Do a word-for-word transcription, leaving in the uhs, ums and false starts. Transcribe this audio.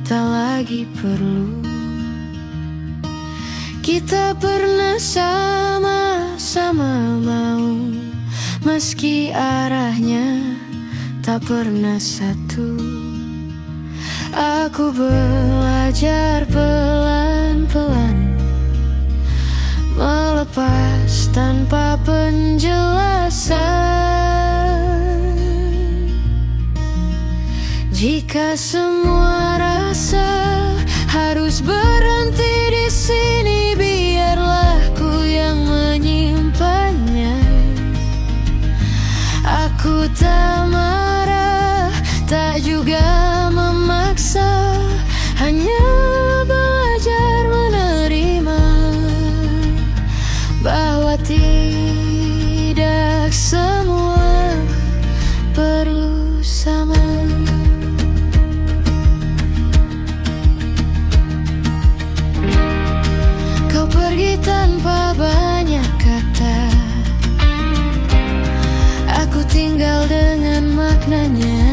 tak lagi perlu. Kita pernah sama-sama mau, meski arahnya tak pernah satu. Aku belajar pelan-pelan melepas tanpa penjelasan. Jika semua rasa harus berhenti di sini, biarlah ku yang menyimpannya. Aku tak marah, tak juga memaksa, hanya belajar menerima bahwa tidak semua perlu sama. Kau pergi tanpa banyak kata, aku tinggal dengan maknanya.